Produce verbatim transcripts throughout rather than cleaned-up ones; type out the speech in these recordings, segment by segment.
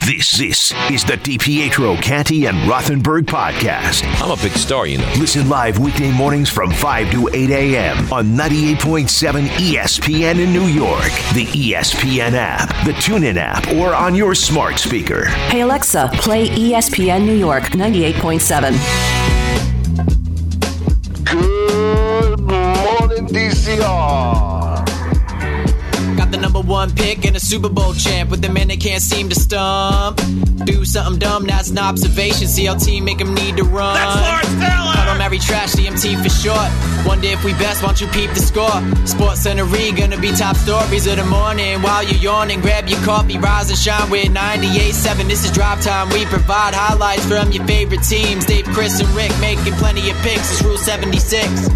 This, this is the DiPietro, Canty, and Rothenberg podcast. I'm a big star, you know. Listen live weekday mornings from five to eight a.m. on ninety-eight point seven E S P N in New York, the E S P N app, the TuneIn app, or on your smart speaker. Hey, Alexa, play E S P N New York ninety-eight point seven. Good morning, D C R. Got the number one pick and a Super Bowl champ with the man they can't seem to stump. Do something dumb, that's an observation. C L T make him need to run. That's Lawrence Taylor! I don't marry trash, C M T for short. Wonder if we best, won't you peep the score? Sports Center gonna be top stories of the morning. While you're yawning, grab your coffee, rise and shine with ninety-eight point seven. This is Drive Time. We provide highlights from your favorite teams. Dave, Chris, and Rick making plenty of picks. It's Rule seventy-six.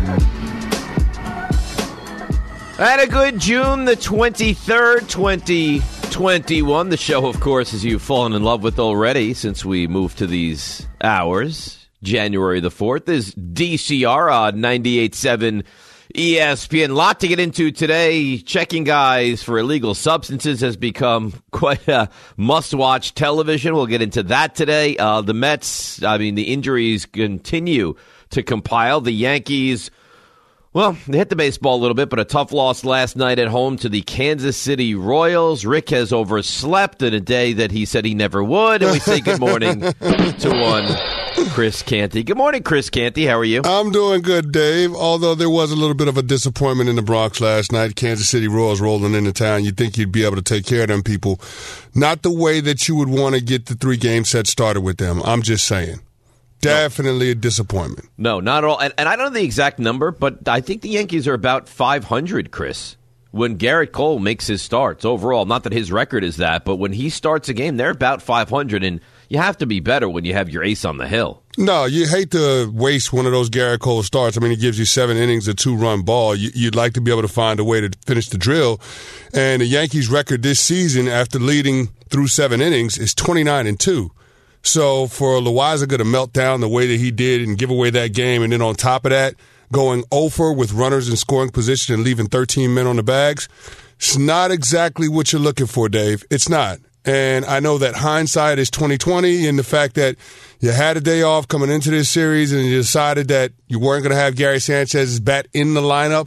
Had a good June the twenty-third, twenty twenty-one. The show, of course, as you've fallen in love with already since we moved to these hours. January the fourth is D C R on ninety-eight point seven E S P N. Lot to get into today. Checking guys for illegal substances has become quite a must-watch television. We'll get into that today. Uh, the Mets, I mean, the injuries continue to compile. The Yankees, well, they hit the baseball a little bit, but a tough loss last night at home to the Kansas City Royals. Rick has overslept in a day that he said he never would, and we say good morning to one Chris Canty. Good morning, Chris Canty. How are you? I'm doing good, Dave, although there was a little bit of a disappointment in the Bronx last night. Kansas City Royals rolling into town. You'd think you'd be able to take care of them people. Not the way that you would want to get the three-game set started with them. I'm just saying. Definitely no. a disappointment. No, not at all. And, and I don't know the exact number, but I think the Yankees are about five hundred, Chris, when Garrett Cole makes his starts overall. Not that his record is that, but when he starts a game, they're about five hundred, and you have to be better when you have your ace on the hill. No, you hate to waste one of those Garrett Cole starts. I mean, he gives you seven innings, a two-run ball. You, you'd like to be able to find a way to finish the drill. And the Yankees' record this season after leading through seven innings is twenty-nine and two. So for Loaisiga to melt down the way that he did and give away that game, and then on top of that, going over with runners in scoring position and leaving thirteen men on the bags, it's not exactly what you're looking for, Dave. It's not. And I know that hindsight is twenty twenty, and the fact that you had a day off coming into this series and you decided that you weren't going to have Gary Sanchez's bat in the lineup,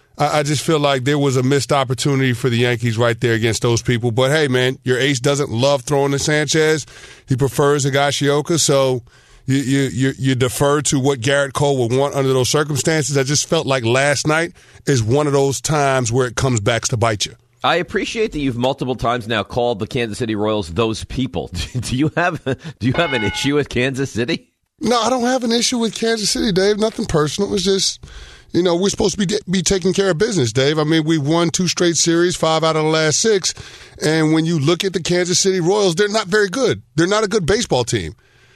I just feel like there was a missed opportunity for the Yankees right there against those people. But, hey, man, your ace doesn't love throwing to Sanchez. He prefers Higashioka, so you, you, you, you defer to what Garrett Cole would want under those circumstances. I just felt like last night is one of those times where it comes back to bite you. I appreciate that you've multiple times now called the Kansas City Royals those people. Do you have do you have an issue with Kansas City? No, I don't have an issue with Kansas City, Dave. Nothing personal. It's just, you know, we're supposed to be be taking care of business, Dave. I mean, we've won two straight series, five out of the last six. And when you look at the Kansas City Royals, they're not very good. They're not a good baseball team.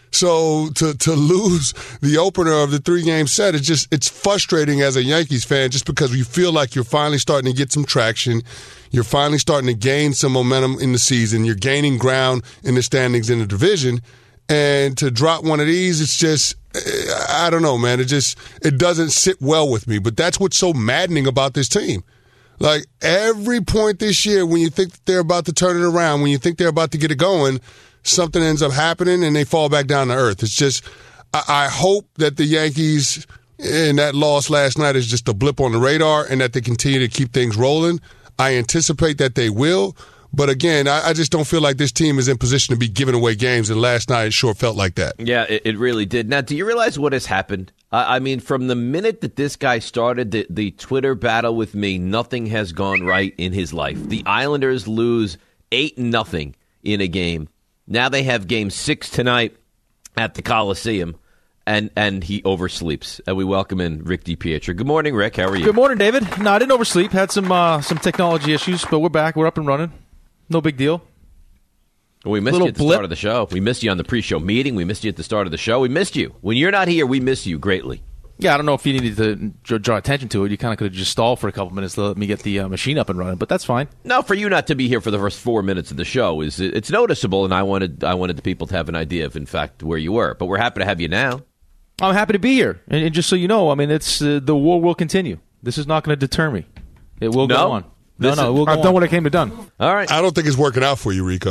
So to to lose the opener of the three-game set, it's just it's frustrating as a Yankees fan just because you feel like you're finally starting to get some traction. You're finally starting to gain some momentum in the season. You're gaining ground in the standings in the division. And to drop one of these, it's just, I don't know, man. It just, it doesn't sit well with me. But that's what's so maddening about this team. Like, every point this year, when you think that they're about to turn it around, when you think they're about to get it going, something ends up happening and they fall back down to earth. It's just, I, I hope that the Yankees, and that loss last night is just a blip on the radar, and that they continue to keep things rolling. I anticipate that they will. But again, I, I just don't feel like this team is in position to be giving away games, and last night it sure felt like that. Yeah, it, it really did. Now, do you realize what has happened? I, I mean, from the minute that this guy started the, the Twitter battle with me, nothing has gone right in his life. The Islanders lose eight nothing in a game. Now they have game six tonight at the Coliseum, and, and he oversleeps. And we welcome in Rick DiPietro. Good morning, Rick. How are you? Good morning, David. No, I didn't oversleep. Had some uh, some technology issues, but we're back. We're up and running. No big deal. Well, we missed you at the blip. start of the show. We missed you on the pre-show meeting. We missed you at the start of the show. We missed you. When you're not here, we miss you greatly. Yeah, I don't know if you needed to draw attention to it. You kind of could have just stalled for a couple minutes to let me get the uh, machine up and running, but that's fine. No, for you not to be here for the first four minutes of the show is it's noticeable, and I wanted I wanted the people to have an idea of, in fact, where you were. But we're happy to have you now. I'm happy to be here, and, and just so you know, I mean, it's uh, the war will continue. This is not going to deter me. It will no? go on. No, This no, is- we'll go I've on. done what I came to done. All right. I don't think it's working out for you, Rico.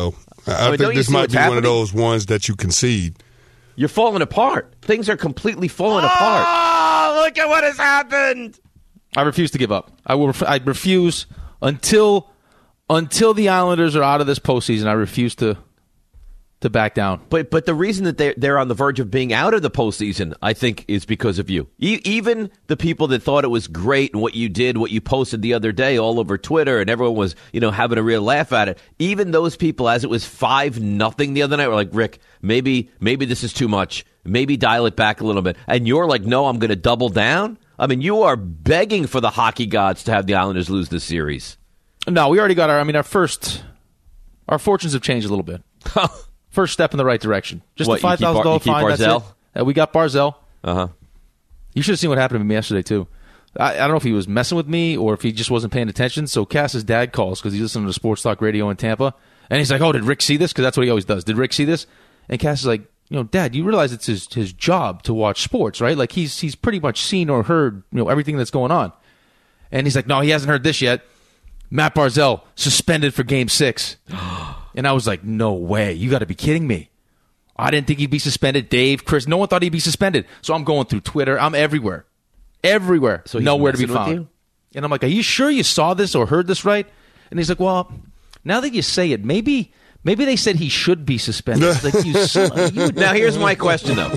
I, I mean, think this see might what's be one happening? of those ones that you concede. You're falling apart. Things are completely falling oh, apart. Oh, look at what has happened. I refuse to give up. I will. Ref- I refuse until until the Islanders are out of this postseason. I refuse to to back down. But but the reason that they're, they're on the verge of being out of the postseason, I think, is because of you. E- even the people that thought it was great and what you did, what you posted the other day all over Twitter, and everyone was, you know, having a real laugh at it. Even those people, as it was five nothing the other night, were like, Rick, maybe maybe this is too much. Maybe dial it back a little bit. And you're like, no, I'm going to double down. I mean, you are begging for the hockey gods to have the Islanders lose this series. No, we already got our. I mean, our first, our fortunes have changed a little bit. First step in the right direction. Just What, a five thousand dollar fine. That's Barzell? it. Uh, we got Barzell. Uh huh. You should have seen what happened to me yesterday too. I, I don't know if he was messing with me or if he just wasn't paying attention. So Cass's dad calls because he's listening to Sports Talk Radio in Tampa, and he's like, "Oh, did Rick see this?" Because that's what he always does. Did Rick see this? And Cass is like, "You know, Dad, you realize it's his his job to watch sports, right? Like he's he's pretty much seen or heard, you know, everything that's going on." And he's like, "No, he hasn't heard this yet. Matt Barzell suspended for Game Six." And I was like, "No way! You got to be kidding me!" I didn't think he'd be suspended. Dave, Chris, no one thought he'd be suspended. So I'm going through Twitter. I'm everywhere. Everywhere. So he's nowhere to be messing with found. you? And I'm like, are you sure you saw this or heard this right? And he's like, well, now that you say it, maybe maybe they said he should be suspended. Like, you son, you now, here's my question, though.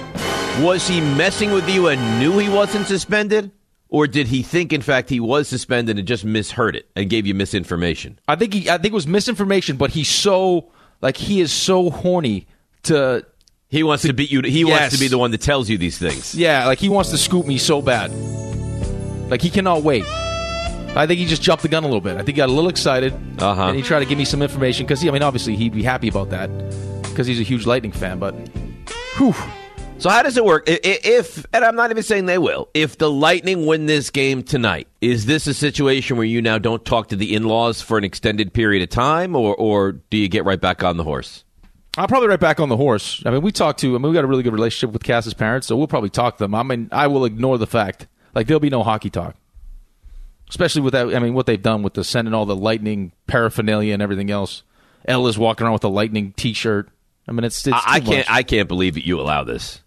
Was he messing with you and knew he wasn't suspended? Or did he think, in fact, he was suspended and just misheard it and gave you misinformation? I think he, I think it was misinformation, but he's so, like, he is so horny to... He wants to, to be you. He yes. wants to be the one that tells you these things. Yeah, like, he wants to scoop me so bad. Like, he cannot wait. I think he just jumped the gun a little bit. I think he got a little excited, uh-huh. and he tried to give me some information, because, I mean, obviously, he'd be happy about that, because he's a huge Lightning fan, but... Whew. So how does it work? If, and I'm not even saying they will, if the Lightning win this game tonight, is this a situation where you now don't talk to the in-laws for an extended period of time, or, or do you get right back on the horse? I'll probably right back on the horse. I mean, we talk to, I mean, we got a really good relationship with Cass's parents, so we'll probably talk to them. I mean, I will ignore the fact. Like, there'll be no hockey talk. Especially with that, I mean, what they've done with the sending all the Lightning paraphernalia and everything else. Ella's walking around with a Lightning T-shirt. I mean, it's, it's I, I too can't. much. I can't believe that you allow this.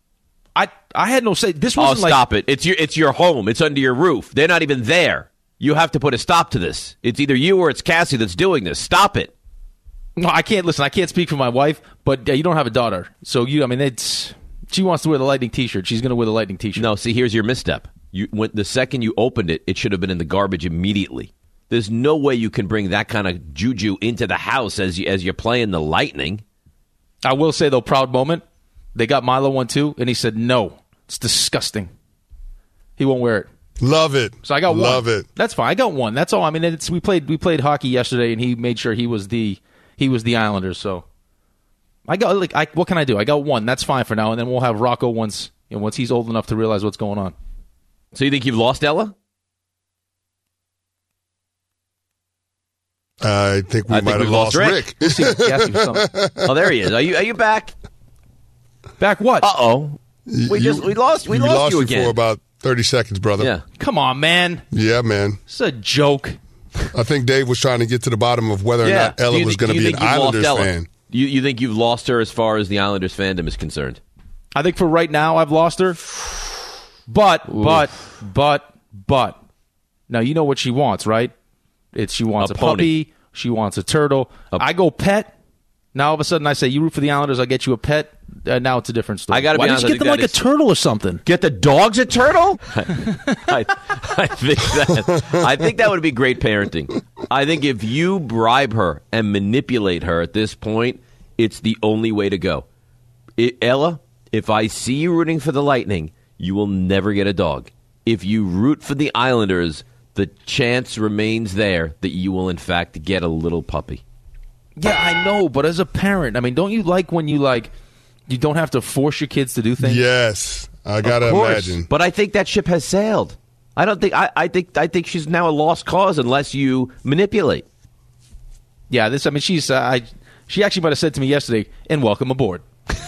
I I had no say. This Oh, wasn't like, stop it! It's your it's your home. It's under your roof. They're not even there. You have to put a stop to this. It's either you or it's Cassie that's doing this. Stop it. No, I can't listen. I can't speak for my wife, but uh, you don't have a daughter, so you. I mean, it's she wants to wear the Lightning T-shirt. She's going to wear the Lightning T-shirt. No, see, here's your misstep. You when the second you opened it, it should have been in the garbage immediately. There's no way you can bring that kind of juju into the house as you as you're playing the Lightning. I will say though, proud moment. They got Milo one too, and he said no. It's disgusting. He won't wear it. Love it. So I got one. Love it. That's fine. I got one. That's all. I mean, it's we played we played hockey yesterday, and he made sure he was the he was the Islanders. So I got like I, what can I do? I got one. That's fine for now, and then we'll have Rocco once you know, once he's old enough to realize what's going on. So you think you've lost Ella? I think we I might think have we've lost lost Rick. Rick. Oh, there he is. Are you are you back? Back what? Uh oh. We just we lost we you lost, lost you you again for about thirty seconds, brother. Yeah. Come on, man. Yeah, man. It's a joke. I think Dave was trying to get to the bottom of whether or Yeah. not Ella Do you was think- going do to you be an think you've lost Islanders Ella? fan. You you think you've lost her as far as the Islanders fandom is concerned? I think for right now I've lost her. But Ooh. but but but now you know what she wants, right? It's she wants A a, pony. puppy. She wants a turtle. A- I go pet. Now all of a sudden I say you root for the Islanders. I get you a pet. Uh, now it's a different story. I gotta be Why honest, didn't I you get think them like that a is- turtle or something? Get the dogs a turtle? I, I think that I think that would be great parenting. I think if you bribe her and manipulate her at this point, it's the only way to go. It, Ella, if I see you rooting for the Lightning, you will never get a dog. If you root for the Islanders, the chance remains there that you will in fact get a little puppy. Yeah, I know, but as a parent, I mean, don't you like when you like you don't have to force your kids to do things? Yes, I gotta Of course, imagine. but I think that ship has sailed. I don't think. I, I think. I think she's now a lost cause unless you manipulate. Yeah, this. I mean, she's. Uh, I. She actually might have said to me yesterday, "And welcome aboard."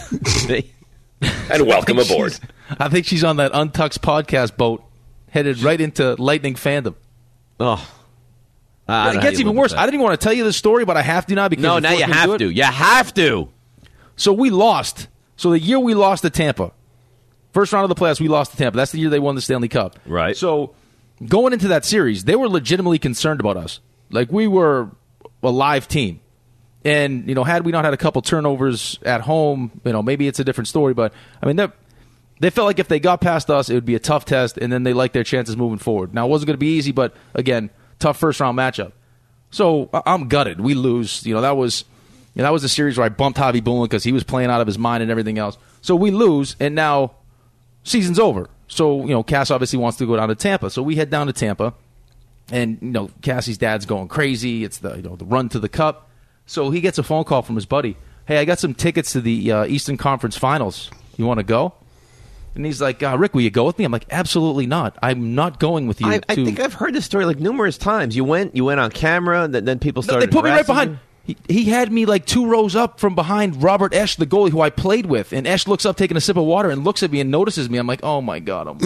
And welcome I think aboard. she's- I think she's on that Untucked podcast boat, headed right into Lightning fandom. Oh, I don't it know gets how you even live worse. with I that. didn't even want to tell you this story, but I have to now because No, you now forced you me to have do it. to. You have to. So we lost. So the year we lost to Tampa, first round of the playoffs, we lost to Tampa. That's the year they won the Stanley Cup. Right. So going into that series, they were legitimately concerned about us. Like, we were a live team. And, you know, had we not had a couple turnovers at home, you know, maybe it's a different story. But, I mean, they felt like if they got past us, it would be a tough test, and then they liked their chances moving forward. Now, it wasn't going to be easy, but, again, tough first-round matchup. So I- I'm gutted. We lose. You know, that was you know, that was a series where I bumped Javi Bullen because he was playing out of his mind and everything else. So we lose, and now season's over. So, you know, Cass obviously wants to go down to Tampa. So we head down to Tampa, and, you know, Cassie's dad's going crazy. It's the, you know, the run to the Cup. So he gets a phone call from his buddy. Hey, I got some tickets to the uh, Eastern Conference Finals. You want to go? And he's like, uh, Rick, will you go with me? I'm like, absolutely not. I'm not going with you. I, I to- think I've heard this story like numerous times. You went, you went on camera, and then, then people No, started. they put me right harassing behind. you. He, he had me like two rows up from behind Robert Esch, the goalie who I played with. And Esch looks up, taking a sip of water, and looks at me and notices me. I'm like, oh, my God. I'm...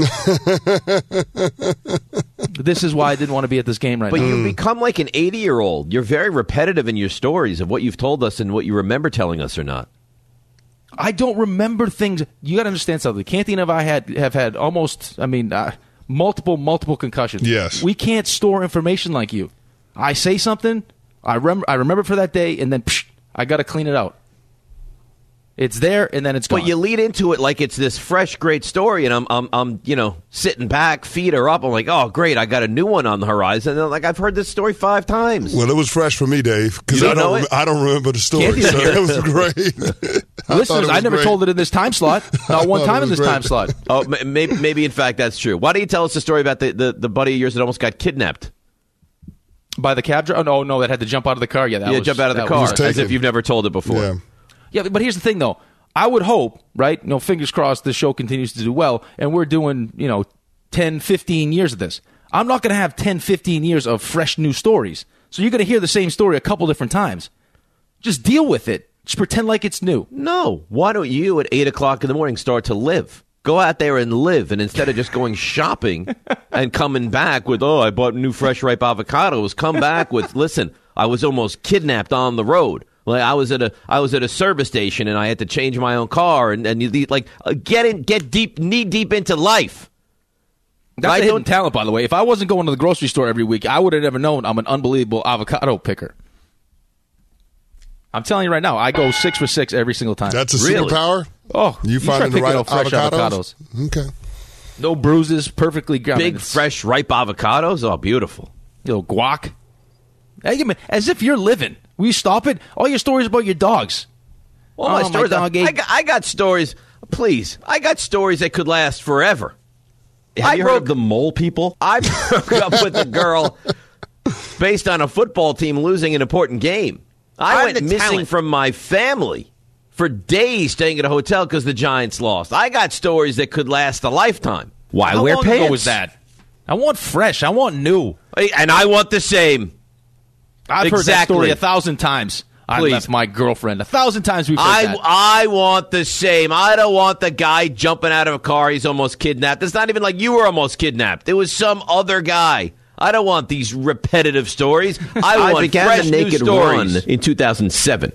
This is why I didn't want to be at this game right But now. you become like an eighty-year-old. You're very repetitive in your stories of what you've told us and what you remember telling us or not. I don't remember things. You got to understand something. Canty and I had, have had almost, I mean, uh, multiple, multiple concussions. Yes. We can't store information like you. I say something, I, rem- I remember for that day, and then psh, I got to clean it out. It's there, and then it's gone. But you lead into it like it's this fresh, great story, and I'm, I'm, I'm, you know, sitting back, feet are up. I'm like, oh, great, I got a new one on the horizon. And like, I've heard this story five times. Well, it was fresh for me, Dave, because You I don't know don't. it? I don't remember the story. Can't you So hear it it? was great. I Listeners, thought it I was never great. told it in this time slot. Not one thought it time in was this great. time slot. Oh, maybe, maybe in fact that's true. Why don't you tell us the story about the, the, the buddy of yours that almost got kidnapped? By the cab driver? Oh, no, no, that had to jump out of the car. Yeah, that yeah, was, jump out of the that car was- taken. as if you've never told it before. Yeah. Yeah, but here's the thing, though. I would hope, right? You know, fingers crossed, the show continues to do well, and we're doing, you know, ten, fifteen years of this. I'm not going to have ten, fifteen years of fresh new stories. So you're going to hear the same story a couple different times. Just deal with it. Just pretend like it's new. No. Why don't you at eight o'clock in the morning start to live? Go out there and live, and instead of just going shopping and coming back with, oh, I bought new fresh ripe avocados, come back with, listen, I was almost kidnapped on the road. Like I was at a I was at a service station and I had to change my own car and and you, like uh, get in get deep knee deep into life. That's Right? a hidden Don't- talent, by the way. If I wasn't going to the grocery store every week, I would have never known I'm an unbelievable avocado picker. I'm telling you right now, I go six for six every single time. That's a Really? superpower. oh, You start finding the picking right out fresh avocados? avocados. Okay. No bruises, perfectly ground. Big It's- fresh ripe avocados. Oh, beautiful. You know, guac. Hey, man, as if you're living. Will you stop it? All your stories about your dogs. Well, my Oh, my stories. dog I, ate- I, got, I got stories. Please, I got stories that could last forever. Have I you broke, heard of the mole people? I broke up with a girl based on a football team losing an important game. I I'm went the missing talent. from my family for days, staying at a hotel because the Giants lost. I got stories that could last a lifetime. Why How wear long pants? ago was that? I want fresh. I want new. And I want the same. I've heard that Exactly. story a thousand times. I Please. left my girlfriend. A thousand times we've heard I, that. I want the same. I don't want the guy jumping out of a car. He's almost kidnapped. It's not even like you were almost kidnapped. It was some other guy. I don't want these repetitive stories. I I want began fresh the new naked stories. run in two thousand seven.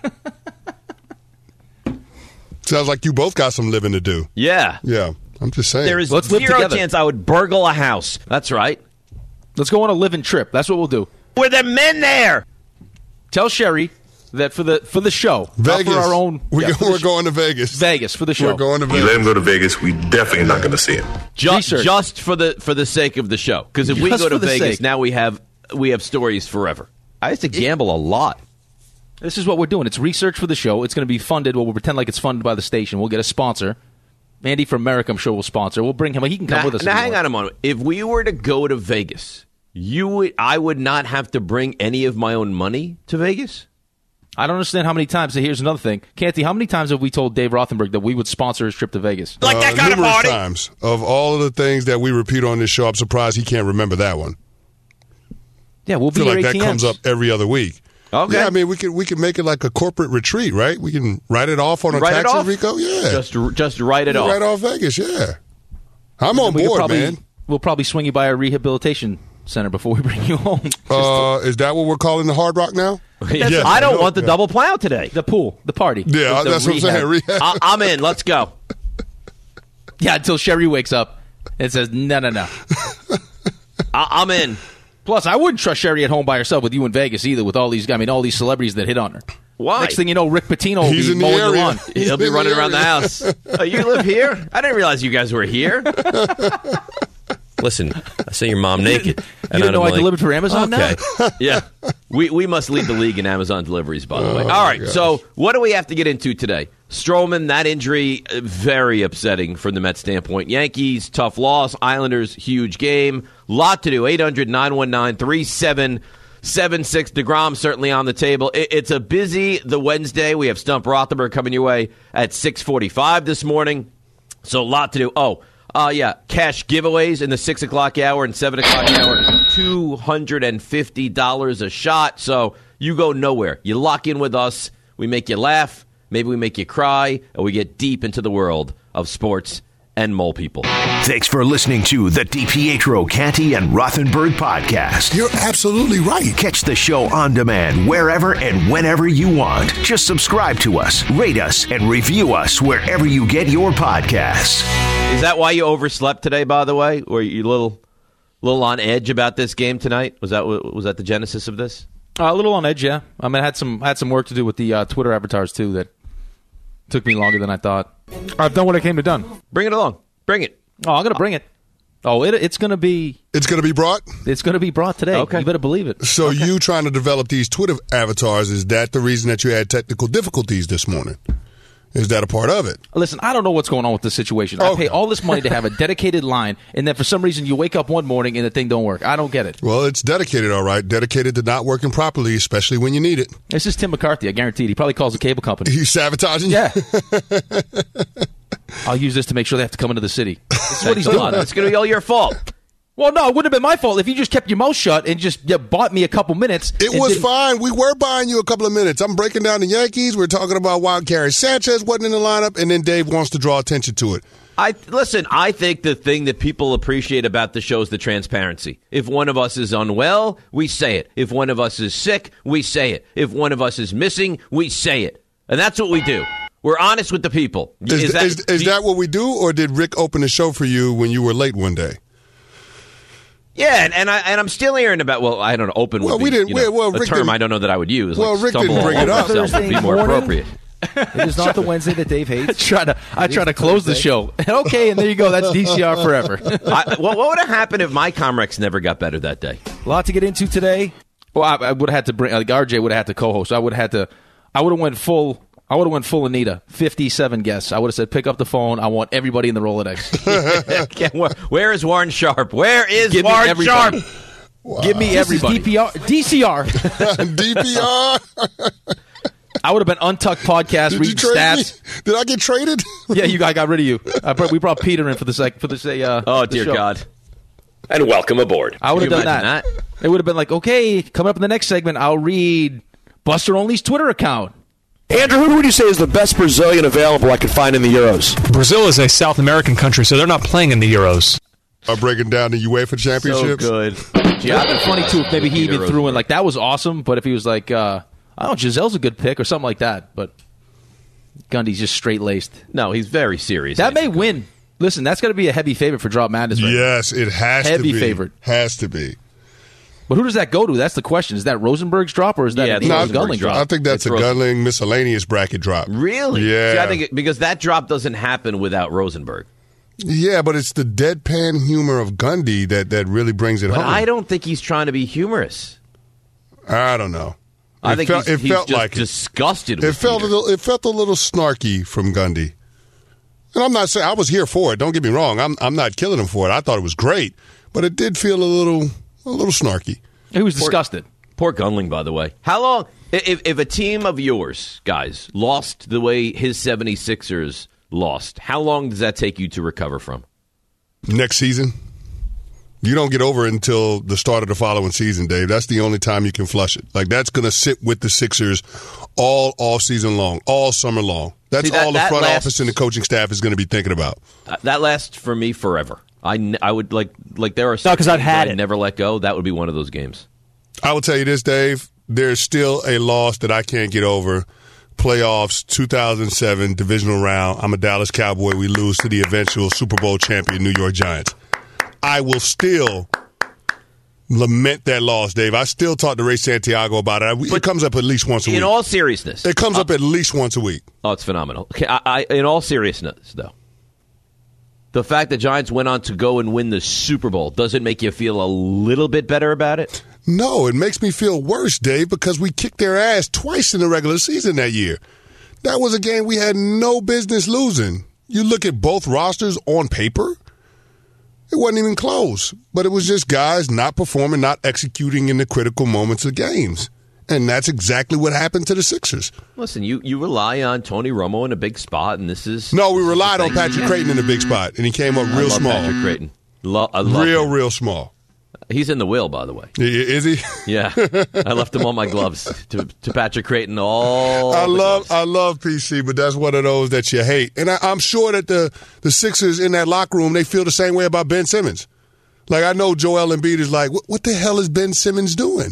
Sounds like you both got some living to do. Yeah. Yeah. I'm just saying. There is Let's live zero together. chance I would burgle a house. That's right. Let's go on a living trip. That's what we'll do. Were there men there? Tell Sherry that for the for the show, Vegas. not for our own. We yeah, go, for the we're sh- going to Vegas. Vegas for the show. We're going to You Vegas. let him go to Vegas, we definitely not going to see him. Just, Research. just for the for the sake of the show. Because if we Just go to for the Vegas, sake. now we have we have stories forever. I used to gamble a lot. This is what we're doing. It's research for the show. It's going to be funded. Well, we'll pretend like it's funded by the station. We'll get a sponsor. Andy from America, I'm sure, will sponsor. We'll bring him. He can come Now, with us. now if he hang wants. on a moment. If we were to go to Vegas, you would I would not have to bring any of my own money to Vegas? I don't understand how many times. So here's another thing. Canty, how many times have we told Dave Rothenberg that we would sponsor his trip to Vegas? Like that Uh, kind of numerous party? times. Of all of the things that we repeat on this show, I'm surprised he can't remember that one. Yeah, we'll I be feel your like A that T Ms. comes up every other week. Okay. Yeah, I mean, we could we could make it like a corporate retreat, right? We can write it off on our Write it taxes, off? Rico. Yeah. Just just write it We off. Write off Vegas, yeah. I'm on We could board, probably, man. We'll probably swing you by a rehabilitation Center before we bring you home. Uh, is that what we're calling the Hard Rock now? Yes. I don't know, want the yeah. double plow today. The pool, the party. Yeah, The that's what I'm rehab. saying. Rehab. I- I'm in. Let's go. Yeah, until Sherry wakes up and says, no, no, no. I- I'm in. Plus, I wouldn't trust Sherry at home by herself with you in Vegas either, with all these, I mean, all these celebrities that hit on her. Why? Next thing you know, Rick Pitino will He's be in the mowing the area. lawn. He's He'll be in the running around the area. house. Oh, you live here? I didn't realize you guys were here. Listen, I see your mom naked. You didn't know I delivered for Amazon okay. now? Yeah. We we must lead the league in Amazon deliveries, by the way. All right, so what do we have to get into today? Strowman, that injury, uh, very upsetting from the Mets standpoint. Yankees, tough loss. Islanders, huge game. Lot to do. eight hundred, nine one nine, three seven seven six. DeGrom certainly on the table. It, it's a busy the Wednesday. We have Stump Rothenberg coming your way at six forty-five this morning. So a lot to do. Oh, uh, yeah, cash giveaways in the six o'clock hour and seven o'clock hour. two hundred fifty dollars a shot. So you go nowhere. You lock in with us. We make you laugh. Maybe we make you cry. And we get deep into the world of sports and mole people. Thanks for listening to the DiPietro, Canty, and Rothenberg podcast. You're absolutely right. Catch the show on demand wherever and whenever you want. Just subscribe to us, rate us, and review us wherever you get your podcasts. Is that why you overslept today, by the way? Were you a little, little on edge about this game tonight? Was that was that the genesis of this? Uh, a little on edge, yeah. I mean, I had some I had some work to do with the uh, Twitter avatars, too, that took me longer than I thought. I've done what I came to done. Bring it along. Bring it. Oh, I'm going to bring it. Oh, it, it's going to be It's going to be brought. it's going to be brought today. Okay. You better believe it. So you trying to develop these Twitter avatars, is that the reason that you had technical difficulties this morning? Is that a part of it? Listen, I don't know what's going on with this situation. I Okay. pay all this money to have a dedicated line, and then for some reason you wake up one morning and the thing don't work. I don't get it. Well, it's dedicated, all right. Dedicated to not working properly, especially when you need it. This is Tim McCarthy. I guarantee it. He probably calls the cable company. He's sabotaging you? Yeah. I'll use this to make sure they have to come into the city. That's what he's Come doing. on, it's going to be all your fault. Well, no, it wouldn't have been my fault if you just kept your mouth shut and just yeah, bought me a couple minutes. It and was didn't- fine. We were buying you a couple of minutes. I'm breaking down the Yankees. We're talking about why Gary Sanchez wasn't in the lineup, and then Dave wants to draw attention to it. I listen. I think the thing that people appreciate about the show is the transparency. If one of us is unwell, we say it. If one of us is sick, we say it. If one of us is missing, we say it, and that's what we do. We're honest with the people. Is, that, is, is do you- that what we do, or did Rick open the show for you when you were late one day? Yeah, and, and I and I'm still hearing about. Well, I don't know. Open. Well, would we be, didn't- you know, well, a Rick term didn't- I don't know that I would use. Well, like Rick didn't stumble bring all it over up. myself would be Thursday more morning? appropriate. It is not the Wednesday that Dave I hates. try to, I It try is to close the Thursday. show. And okay, and there you go. That's D C R forever. I, well, what would have happened if my Comrex never got better that day? A lot to get into today. Well, I, I would have had to bring like R J would have had to co-host. I would have had to. I would have went full. I would have went full Anita. Fifty-seven guests. I would have said, "Pick up the phone. I want everybody in the Rolodex. Can't- where, where is Warren Sharp? Where is Give me Warren everybody. Sharp? Give me This is everybody." D P R, D C R. D P R. I would have been untucked podcast Did you reading trade stats. me? Did I get traded? Yeah, you guys got rid of you. I brought, we brought Peter in for the sec for the say. Uh, Oh the dear show. God! And welcome aboard. I would have Can done you that. imagine It would have been like, okay, coming up in the next segment, I'll read Buster Only's Twitter account. Andrew, who would you say is the best Brazilian available I could find in the Euros? Brazil is a South American country, so they're not playing in the Euros. Are breaking down the UEFA So championships. good. Yeah, it'd be funny too if maybe he Peter even threw in Rosenberg. like that was awesome, but if he was like, uh, I don't know, Giselle's a good pick or something like that, but Gundy's just straight laced. No, he's very serious. That may win. Listen, that's got to be a heavy favorite for Drop Madness. Right now. Yes, it has Heavy to be. favorite. Has to be. But who does that go to? That's the question. Is that Rosenberg's drop or is that Yeah, an it's Eagles Rosenberg's Gunling drop. I think that's It's a Rosen- Gunling miscellaneous bracket drop. Really? Yeah. See, I think it, because that drop doesn't happen without Rosenberg. Yeah, but it's the deadpan humor of Gundy that, that really brings it But home. I don't think he's trying to be humorous. I don't know. I It think felt- he's, it he's felt just like it. disgusted It with felt a Peter. little, it felt a little snarky from Gundy. And I'm not saying I was here for it. Don't get me wrong. I'm I'm not killing him for it. I thought it was great, but it did feel a little a little snarky. He was disgusted. Poor Gunling, by the way. How long, if, if a team of yours, guys, lost the way his seventy-sixers lost, how long does that take you to recover from? Next season, you don't get over it until the start of the following season, Dave. That's the only time you can flush it. Like that's going to sit with the Sixers all all season long, all summer long. That's See, that- all the that front lasts- office and the coaching staff is going to be thinking about. Uh, that lasts for me forever. I, I would like like there are No, 'cause I've games had I'd it. never let go. That would be one of those games. I will tell you this, Dave. There's still a loss that I can't get over. Playoffs, two thousand seven, divisional round. I'm a Dallas Cowboy. We lose to the eventual Super Bowl champion New York Giants. I will still lament that loss, Dave. I still talk to Ray Santiago about it. It But comes up at least once a In week. all seriousness, It comes uh, up at least once a week. Oh, it's phenomenal. Okay, I, I, in all seriousness, though, the fact that Giants went on to go and win the Super Bowl, does it make you feel a little bit better about it? No, it makes me feel worse, Dave, because we kicked their ass twice in the regular season that year. That was a game we had no business losing. You look at both rosters on paper, it wasn't even close. But it was just guys not performing, not executing in the critical moments of games. And that's exactly what happened to the Sixers. Listen, you, you rely on Tony Romo in a big spot, and this is... No, we relied on Patrick Creighton in the big spot, and he came up I real love small. Patrick Creighton. Lo- I love Real, him. real small. He's in the will, by the way. I- Is he? Yeah, I left him all my gloves to, to Patrick Creighton. All I the love gloves. I love P C, but that's one of those that you hate. And I, I'm sure that the, the Sixers in that locker room, they feel the same way about Ben Simmons. Like, I know Joel Embiid is like, what, what the hell is Ben Simmons doing?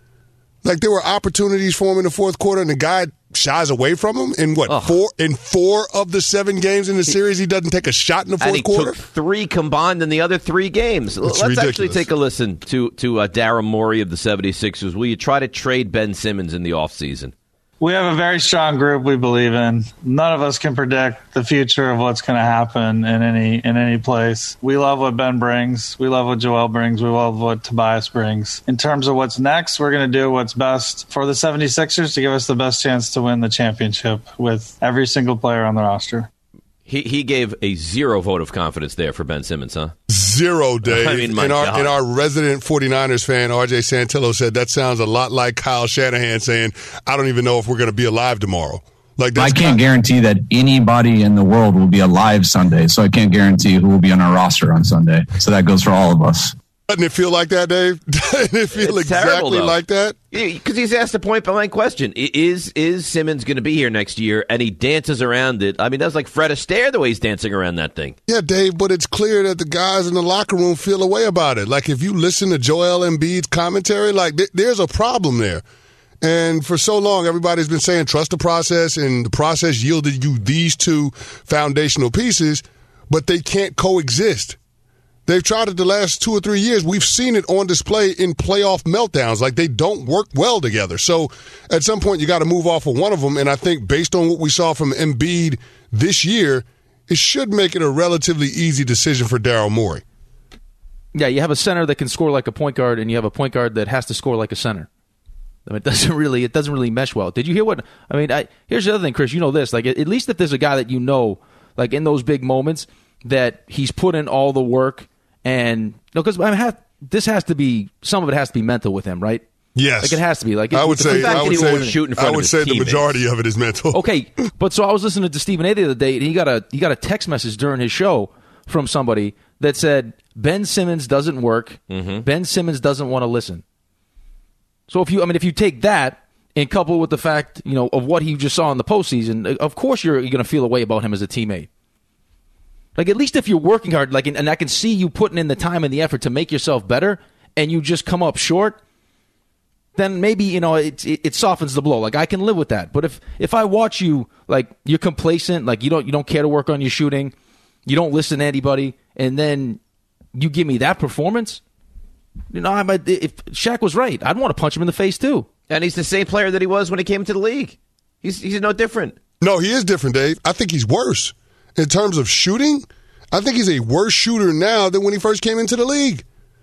Like, there were opportunities for him in the fourth quarter, and the guy shies away from him. In what, Ugh. four in four of the seven games in the series, he doesn't take a shot in the And fourth he quarter? took three combined in the other three games. Let's ridiculous. actually take a listen to, to uh, Daryl Morey of the seventy-sixers. Will you try to trade Ben Simmons in the offseason? We have a very strong group we believe in. None of us can predict the future of what's going to happen in any in any place. We love what Ben brings. We love what Joel brings. We love what Tobias brings. In terms of what's next, we're going to do what's best for the seventy-sixers to give us the best chance to win the championship with every single player on the roster. He he gave a zero vote of confidence there for Ben Simmons, huh? Zero, Dave. I mean, my and, our, God. and our resident 49ers fan, R J Santillo, said that sounds a lot like Kyle Shanahan saying, I don't even know if we're going to be alive tomorrow. Like that's I can't not- guarantee that anybody in the world will be alive Sunday, so I can't guarantee who will be on our roster on Sunday. So that goes for all of us. Doesn't it feel like that, Dave? Doesn't it feel It's terrible, exactly though. like that? Because he's asked a point blank question: I- Is is Simmons going to be here next year? And he dances around it. I mean, that's like Fred Astaire the way he's dancing around that thing. Yeah, Dave, but it's clear that the guys in the locker room feel a way about it. Like, if you listen to Joel Embiid's commentary, like, th- there's a problem there. And for so long, everybody's been saying trust the process, and the process yielded you these two foundational pieces, but they can't coexist. They've tried it the last two or three years. We've seen it on display in playoff meltdowns. Like, they don't work well together. So at some point, you got to move off of one of them. And I think based on what we saw from Embiid this year, it should make it a relatively easy decision for Daryl Morey. Yeah, you have a center that can score like a point guard, and you have a point guard that has to score like a center. I mean, it doesn't really it doesn't really mesh well. Did you hear what I mean? I, here's the other thing, Chris. You know this. Like, at least if there's a guy that you know, like in those big moments, that he's put in all the work, and no, because I mean, have, this has to be some of it has to be mental with him, right? Yes, like it has to be. Like I would the say, fact I that would he say, won't shoot in front I of would his say the teammates. majority of it is mental. Okay, but so I was listening to Stephen A. the other day, and he got a he got a text message during his show from somebody that said Ben Simmons doesn't work. Mm-hmm. Ben Simmons doesn't want to listen. So if you, I mean, if you take that and couple it with the fact, you know, of what he just saw in the postseason, of course you're, you're going to feel a way about him as a teammate. Like, at least if you're working hard, like, and, and I can see you putting in the time and the effort to make yourself better, and you just come up short, then maybe, you know, it, it it softens the blow. Like, I can live with that. But if if I watch you, like, you're complacent, like you don't you don't care to work on your shooting, you don't listen to anybody, and then you give me that performance, you know, I might, if Shaq was right, I'd want to punch him in the face too. And he's the same player that he was when he came into the league. He's he's no different. No, he is different, Dave. I think he's worse. In terms of shooting, I think he's a worse shooter now than when he first came into the league.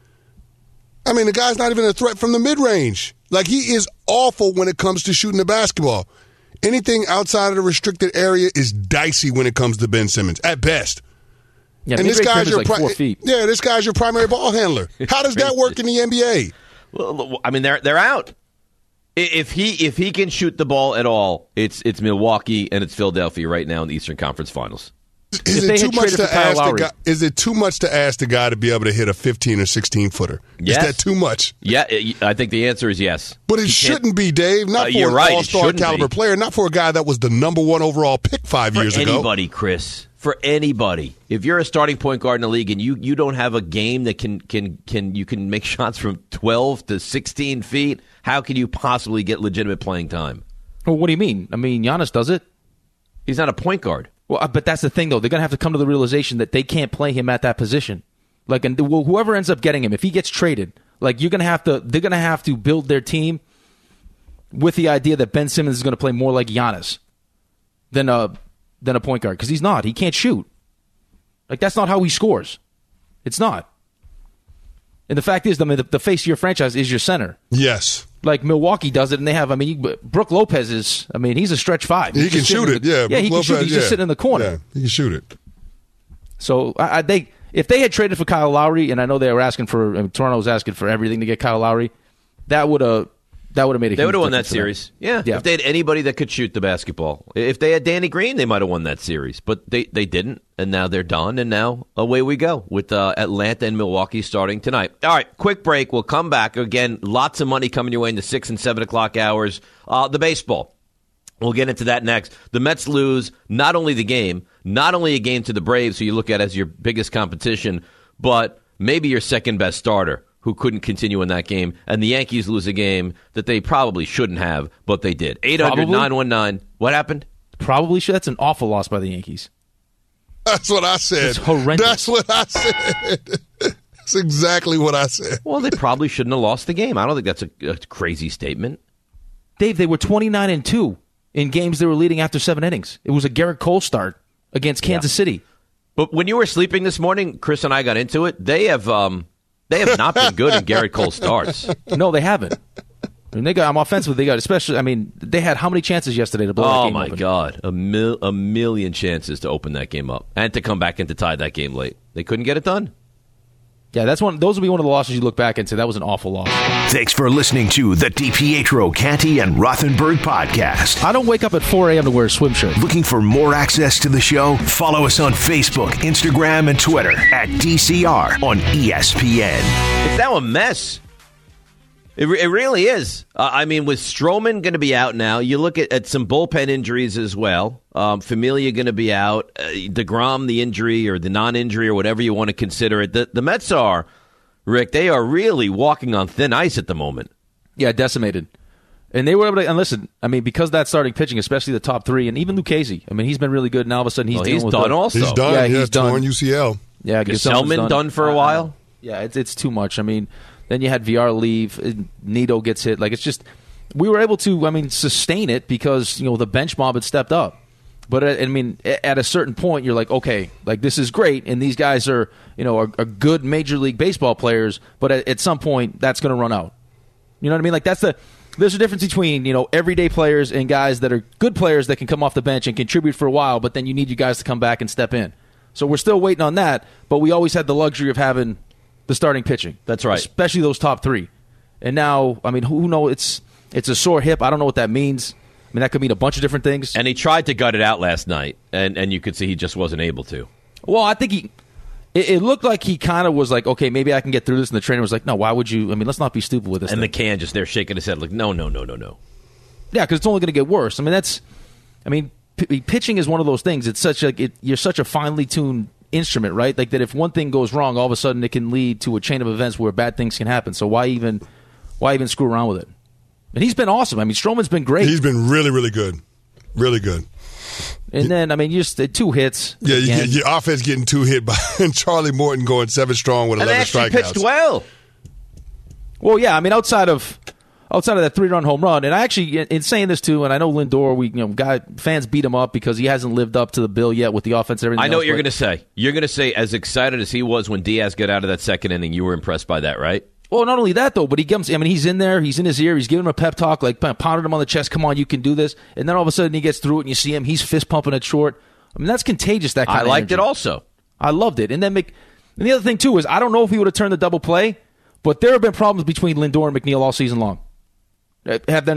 I mean, the guy's not even a threat from the mid-range. Like, he is awful when it comes to shooting the basketball. Anything outside of the restricted area is dicey when it comes to Ben Simmons, at best. Yeah, and this mid-range guy's is your like pri- four feet. Yeah, this guy's your primary ball handler. How does that work in the N B A? Well, I mean, they're they're out. If he if he can shoot the ball at all, it's it's Milwaukee and it's Philadelphia right now in the Eastern Conference Finals. Is if it they too had much traded to for Kyle ask the Lowry, guy? Is it too much to ask the guy to be able to hit a fifteen or sixteen footer? Yes. Is that too much? Yeah, I think the answer is yes. But it He shouldn't be, Dave. Not Uh, for you're an right, it all-star shouldn't caliber be. player. Not for a guy that was the number one overall pick five For years ago. anybody, Chris. For anybody. If you're a starting point guard in the league and you, you don't have a game that can can can you can make shots from twelve to sixteen feet, how can you possibly get legitimate playing time? Well, what do you mean? I mean, Giannis does it. He's not a point guard. Well, uh, but that's the thing, though. They're going to have to come to the realization that they can't play him at that position. Like, and well, whoever ends up getting him, if he gets traded, like you're going to have to, they're going to have to build their team with the idea that Ben Simmons is going to play more like Giannis than a than a point guard, because he's not. He can't shoot. Like, that's not how he scores. It's not. And the fact is, I mean, the, the face of your franchise is your center. Yes. Like Milwaukee does it, and they have. I mean, Brook Lopez is. I mean, he's a stretch five. He He's can just sitting shoot in it. the- Yeah, yeah, Brook he can Lopez, shoot. He's yeah. just sitting in the corner. Yeah, he can shoot it. So I, I, they, if they had traded for Kyle Lowry, and I know they were asking for, I mean, Toronto was asking for everything to get Kyle Lowry, that would have that would have made a They huge would have won that difference for them. series. Yeah. Yeah. If they had anybody that could shoot the basketball. If they had Danny Green, they might have won that series. But they, they didn't, and now they're done, and now away we go with uh, Atlanta and Milwaukee starting tonight. All right, quick break. We'll come back. Again, lots of money coming your way in the six and seven o'clock hours. Uh, the baseball. We'll get into that next. The Mets lose not only the game, not only a game to the Braves, who you look at as your biggest competition, but maybe your second best starter, who couldn't continue in that game. And the Yankees lose a game that they probably shouldn't have, but they did. eight hundred nine one nine. What happened? Probably should. That's an awful loss by the Yankees. That's what I said. It's horrendous. That's what I said. That's exactly what I said. Well, they probably shouldn't have lost the game. I don't think that's a, a crazy statement. Dave, they were twenty-nine and two in games they were leading after seven innings. It was a Garrett Cole start against Kansas Yeah. City. But when you were sleeping this morning, Chris and I got into it. They have um, they have not been good in Garrett Cole starts. No, they haven't. I mean, they got. I'm offensive. They got especially. I mean, they had how many chances yesterday to blow that Oh game my open? God, a mil- a million chances to open that game up and to come back and to tie that game late. They couldn't get it done. Yeah, that's one. Those will be one of the losses you look back and say that was an awful loss. Thanks for listening to the DiPietro, Canty, and Rothenberg podcast. I don't wake up at four a.m. to wear a swim shirt. Looking for more access to the show? Follow us on Facebook, Instagram, and Twitter at D C R on E S P N. It's now a mess. It, re- it really is. Uh, I mean, with Stroman going to be out now, you look at, at some bullpen injuries as well. Um, Familia going to be out. Uh, DeGrom, the injury or the non-injury or whatever you want to consider it. The, the Mets are, Rick, they are really walking on thin ice at the moment. Yeah, decimated. And they were able to, and listen, I mean, because that starting pitching, especially the top three, and even Lucchese, I mean, he's been really good, and all of a sudden he's Well, dealing he's with done the- also. He's done. Yeah, Yeah, he's done. torn U C L. Yeah, Gesellman Gesellman's done for a Uh, while? Yeah, it's it's too much. I mean, then you had V R leave, and Nito gets hit. Like, it's just, we were able to, I mean, sustain it because, you know, the bench mob had stepped up. But, uh, I mean, at a certain point, you're like, okay, like, this is great, and these guys are, you know, are, are good Major League Baseball players, but at, at some point, that's going to run out. You know what I mean? Like, that's the, there's a difference between, you know, everyday players and guys that are good players that can come off the bench and contribute for a while, but then you need you guys to come back and step in. So we're still waiting on that, but we always had the luxury of having the starting pitching. That's right. Especially those top three. And now, I mean, who knows? It's it's a sore hip. I don't know what that means. I mean, that could mean a bunch of different things. And he tried to gut it out last night, and, and you could see he just wasn't able to. Well, I think he it, it looked like he kind of was like, okay, maybe I can get through this. And the trainer was like, no, why would you? I mean, let's not be stupid with this And thing. McCann just there shaking his head like, no, no, no, no, no. Yeah, because it's only going to get worse. I mean, that's, I mean, p- pitching is one of those things. It's such a, it, you're such a finely tuned instrument, right? Like that if one thing goes wrong, all of a sudden it can lead to a chain of events where bad things can happen. So why even, why even screw around with it? And he's been awesome. I mean, Stroman's been great. He's been really, really good. Really good. And then, I mean, you just, uh, two hits. Yeah, you again. get, your offense getting two hit by and Charlie Morton going seven strong with And they eleven actually strikeouts. pitched well. Well, yeah, I mean, outside of outside of that three-run home run, and I actually, in saying this too, and I know Lindor, we you know, guy fans beat him up because he hasn't lived up to the bill yet with the offense and everything. I know else, what you're but- going to say. You're going to say, as excited as he was when Diaz got out of that second inning, you were impressed by that, right? Well, not only that though, but he comes. I mean, he's in there. He's in his ear. He's giving him a pep talk, like pounding him on the chest. Come on, you can do this. And then all of a sudden, he gets through it, and you see him. He's fist pumping it short. I mean, that's contagious. That kind I of liked energy. it also. I loved it. And then, Mc, and the other thing too is, I don't know if he would have turned the double play, but there have been problems between Lindor and McNeil all season long. Uh, Have there not?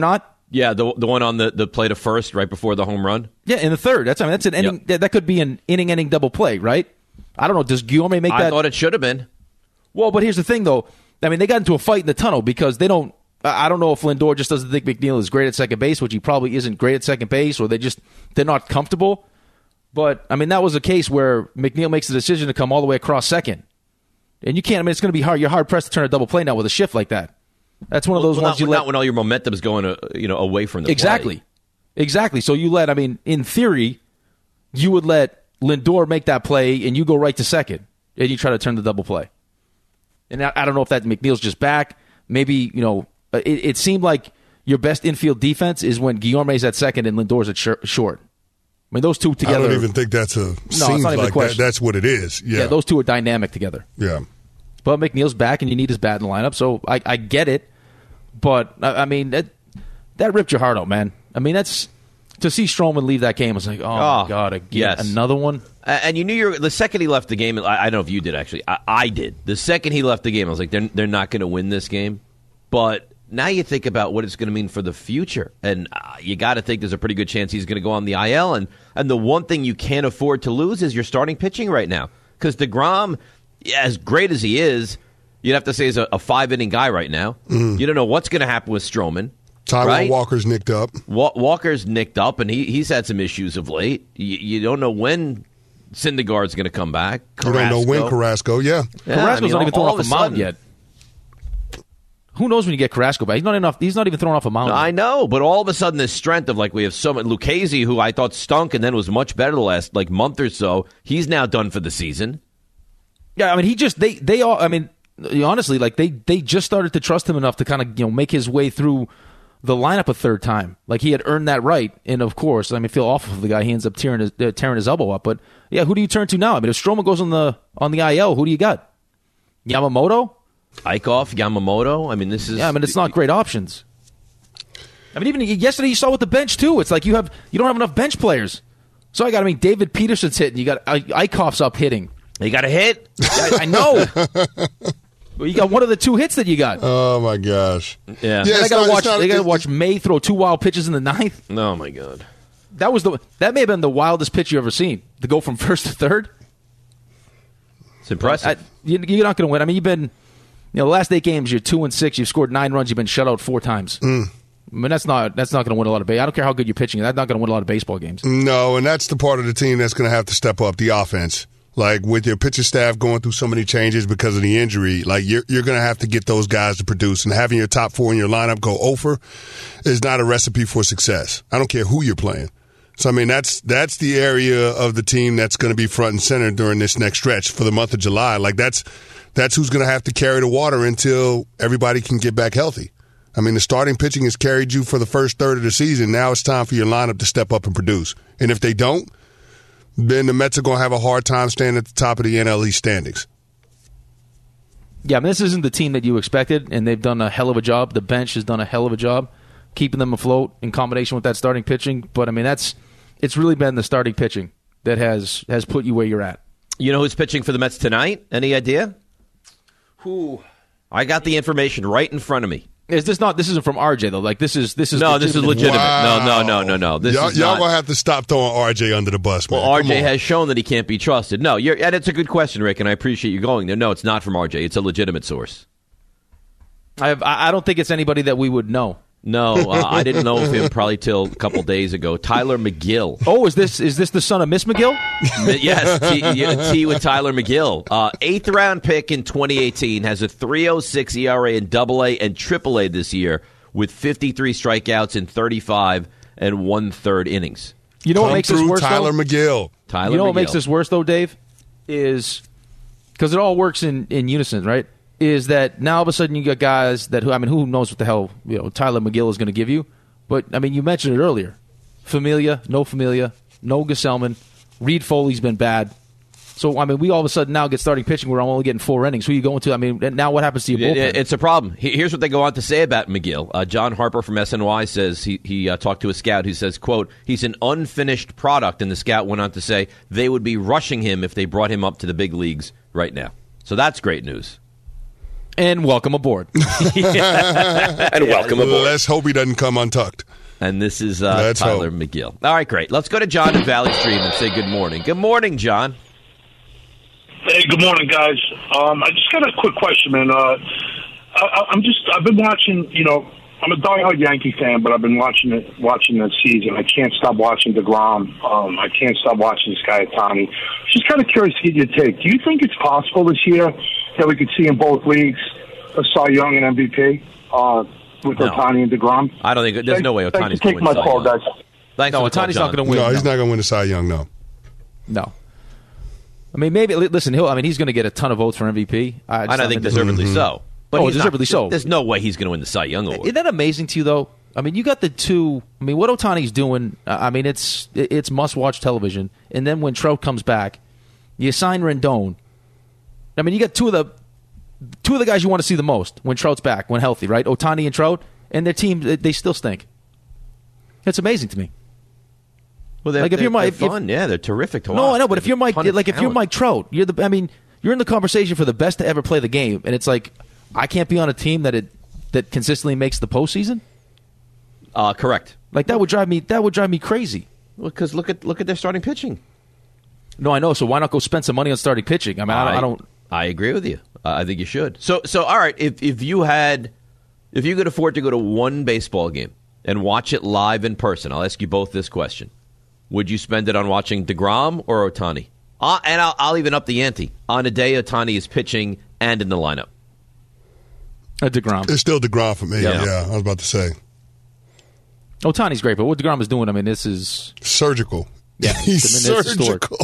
Yeah, the the one on the, the play to first right before the home run. Yeah, in the third. That's I mean that's an inning. Yep. That could be an inning-ending double play, right? I don't know. Does Guillorme make that? I thought it should have been. Well, but here's the thing, though. I mean, they got into a fight in the tunnel because they don't. I don't know if Lindor just doesn't think McNeil is great at second base, which he probably isn't great at second base, or they just they're not comfortable. But I mean, that was a case where McNeil makes the decision to come all the way across second, and you can't. I mean, it's going to be hard. You're hard pressed to turn a double play now with a shift like that. That's one of those well, ones not, you not let. Not when all your momentum's going, uh, you know, away from the exactly, play. exactly. So you let. I mean, in theory, you would let Lindor make that play, and you go right to second, and you try to turn the double play. And I, I don't know if that McNeil's just back. Maybe you know, it, it seemed like your best infield defense is when Guillorme's at second and Lindor's at sh- short. I mean, those two together. I don't even think that's a. No, seems it's not even like a question. That, that's what it is. Yeah. yeah, those two are dynamic together. Yeah. But McNeil's back, and you need his bat in the lineup, so I, I get it. But, I, I mean, that, that ripped your heart out, man. I mean, that's to see Stroman leave that game, I was like, oh, oh my God, again, yes. another one? And you knew you were, the second he left the game, I, I don't know if you did actually, I, I did. The second he left the game, I was like, they're, they're not going to win this game. But now you think about what it's going to mean for the future. And uh, you got to think there's a pretty good chance he's going to go on the I L. And, and the one thing you can't afford to lose is your starting pitching right now. Because DeGrom, as great as he is, you'd have to say he's a, a five-inning guy right now. Mm. You don't know what's going to happen with Stroman. Taijuan right? Walker's nicked up. Wa- Walker's nicked up, and he, he's had some issues of late. You, you don't know when Syndergaard's going to come back. Carrasco. You don't know when Carrasco, yeah. yeah Carrasco's I mean, not even thrown off a mound sudden, yet. Who knows when you get Carrasco back? He's not enough. He's not even thrown off a mound. No, I know, but all of a sudden, this strength of like we have so much. Lucchesi, who I thought stunk and then was much better the last like month or so, he's now done for the season. Yeah, I mean, he just they they all. I mean, honestly, like they they just started to trust him enough to kind of you know make his way through the lineup a third time. Like he had earned that right, and of course, I mean, feel awful for the guy. He ends up tearing his uh, tearing his elbow up. But yeah, who do you turn to now? I mean, if Stroman goes on the on the I L, who do you got? Yamamoto, Eichhoff, Yamamoto. I mean, this is yeah. I mean, it's not great options. I mean, even yesterday you saw with the bench too. It's like you have you don't have enough bench players. So I got. I mean, David Peterson's hitting. You got Eichhoff's up hitting. You got a hit. I, I know. Well, you got one of the two hits that you got. Oh my gosh! Yeah, yeah I got to watch. Not, they got to watch May throw two wild pitches in the ninth. Oh my God! That was the. That may have been the wildest pitch you ever seen. To go from first to third. It's impressive. I, you, you're not going to win. I mean, you've been, you know, the last eight games, you're two and six. You've scored nine runs. You've been shut out four times. Mm. I mean, that's not that's not going to win a lot of base. I don't care how good you're pitching. That's not going to win a lot of baseball games. No, and that's the part of the team that's going to have to step up the offense. Like, with your pitching staff going through so many changes because of the injury, like, you're, you're going to have to get those guys to produce. And having your top four in your lineup go over is not a recipe for success. I don't care who you're playing. So, I mean, that's that's the area of the team that's going to be front and center during this next stretch for the month of July. Like, that's that's who's going to have to carry the water until everybody can get back healthy. I mean, the starting pitching has carried you for the first third of the season. Now it's time for your lineup to step up and produce. And if they don't, then the Mets are going to have a hard time staying at the top of the N L East standings. Yeah, I mean, this isn't the team that you expected, and they've done a hell of a job. The bench has done a hell of a job keeping them afloat in combination with that starting pitching. But, I mean, that's it's really been the starting pitching that has, has put you where you're at. You know who's pitching for the Mets tonight? Any idea? Who? I got the information right in front of me. Is this not? This isn't from R J though. Like this is this is no. This is legitimate. Wow. No, no, no, no, no. This y'all, is y'all not. gonna have to stop throwing R J under the bus, man. Well, R J has shown that he can't be trusted. No, you're, and it's a good question, Rick, and I appreciate you going there. No, it's not from R J. It's a legitimate source. I have, I don't think it's anybody that we would know. No, uh, I didn't know of him probably till a couple days ago. Tyler McGill. Oh, is this is this the son of Miss McGill? Yes, T, T with Tyler McGill. Uh, eighth round pick in twenty eighteen, has a three oh six E R A in Double A and Triple A this year with fifty-three strikeouts in thirty-five and one third innings. You know Come what makes through this worse? Tyler though? McGill. Tyler you know McGill. what makes this worse though, Dave? Is because it all works in, in unison, right? Is that now all of a sudden you got guys that who I mean who knows what the hell you know Tyler McGill is going to give you, but I mean you mentioned it earlier, Familia, no Familia, no Gesellman, Reed Foley's been bad, so I mean we all of a sudden now get starting pitching where I'm only getting four innings. Who are you going to? I mean now what happens to your bullpen? It's a problem. Here's what they go on to say about McGill. Uh, John Harper from S N Y says he he uh, talked to a scout who says, quote, he's an unfinished product, and the scout went on to say they would be rushing him if they brought him up to the big leagues right now. So that's great news. And welcome aboard. And welcome aboard. Let's hope he doesn't come untucked. And this is uh, Let's Tyler hope. McGill. All right, great. Let's go to John in Valley Stream and say good morning. Good morning, John. Hey, good morning, guys. Um, I just got a quick question, man. Uh, I, I'm just, I've been watching, you know, I'm a diehard Yankee fan, but I've been watching it, watching the season. I can't stop watching DeGrom. Um, I can't stop watching this guy, Ohtani. Just kind of curious to get your take. Do you think it's possible this year that we could see in both leagues a Cy Young and M V P uh, with No. Ohtani and DeGrom? I don't think there's no way Thanks Ohtani's for going taking to win my the Cy call, Young. guys. Thanks No, for the call, Ohtani's John. not going to win. No, he's not going to win the Cy Young, no. No. I mean, maybe. li- Listen, he'll. I mean, he's going to get a ton of votes for M V P. I, just And I think there's- deservedly Mm-hmm. so. But Oh, he's not- deservedly so. There's no way he's going to win the Cy Young Award. Isn't that amazing to you, though? I mean, you got the two. I mean, what Ohtani's doing. uh, I mean, it's it's must-watch television. And then when Trout comes back, you sign Rendon. I mean, you got two of the two of the guys you want to see the most when Trout's back, when healthy, right? Ohtani and Trout, and their team they- they still stink. It's amazing to me. Well, they're, Like, if they're, you're my- they're if- if- fun. Yeah, they're terrific to watch. No, I know, but if They you're have a Mike, ton of like if you're talent. Mike Trout, you're the. I mean, you're in the conversation for the best to ever play the game, and it's like I can't be on a team that it that consistently makes the postseason. Uh, correct. Like that would drive me. That would drive me crazy. Because look at look at their starting pitching. No, I know. So why not go spend some money on starting pitching? I mean, I, don't, I don't. I agree with you. Uh, I think you should. So, so all right. If if you had, if you could afford to go to one baseball game and watch it live in person, I'll ask you both this question: would you spend it on watching DeGrom or Ohtani? Uh, and I'll, I'll even up the ante on a day Ohtani is pitching and in the lineup. A DeGrom. It's still DeGrom for me. Yeah. Yeah, I was about to say. Ohtani's great, but what DeGrom is doing, I mean, this is Surgical. Yeah, He's I mean, it's historic. surgical.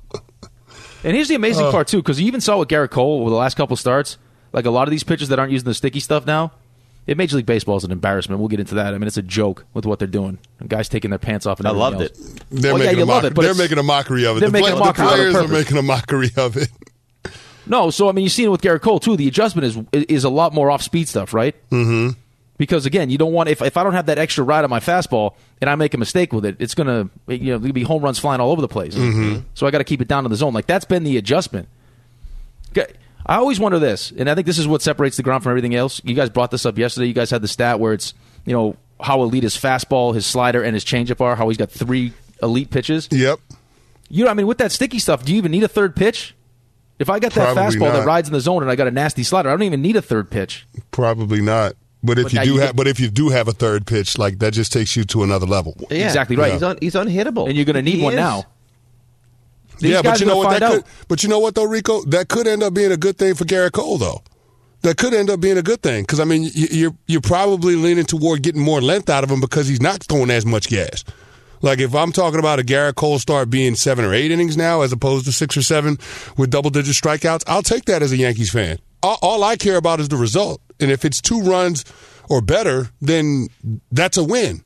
And here's the amazing Uh. part too, because you even saw with Garrett Cole over the last couple starts, like a lot of these pitchers that aren't using the sticky stuff now. In Major League Baseball is an embarrassment. We'll get into that. I mean, it's a joke with what they're doing. And guys taking their pants off. And I everything loved else. it. They're, Well, yeah, making, you a love mock- it, but they're it's- making a mockery of it. they're the making a the mockery of it players are purpose. making a mockery of it. No, so I mean, you've seen it with Garrett Cole too. The adjustment is is a lot more off speed stuff, right? Mm-hmm. Because again, you don't want if if I don't have that extra ride on my fastball and I make a mistake with it, it's gonna you know there'll be home runs flying all over the place. Mhm. So I got to keep it down to the zone. Like that's been the adjustment. Okay, I always wonder this, and I think this is what separates the ground from everything else. You guys brought this up yesterday. You guys had the stat where it's you know how elite his fastball, his slider, and his changeup are. How he's got three elite pitches. Yep. You know, I mean, with that sticky stuff, do you even need a third pitch? If I got that Probably fastball that not. rides in the zone and I got a nasty slider, I don't even need a third pitch. Probably not. But if But you now do you have, get- but if you do have a third pitch, like that just takes you to another level. Yeah. Exactly right. He's un, he's unhittable, And you're going to need He one is. now. These yeah, guys but you are know gonna what? find That out. could, but you know what though, Rico? That could end up being a good thing for Garrett Cole, though. That could end up being a good thing because I mean, you, you're you're probably leaning toward getting more length out of him because he's not throwing as much gas. Like if I'm talking about a Garrett Cole start being seven or eight innings now as opposed to six or seven with double digit strikeouts, I'll take that as a Yankees fan. All, all I care about is the result, and if it's two runs or better, then that's a win.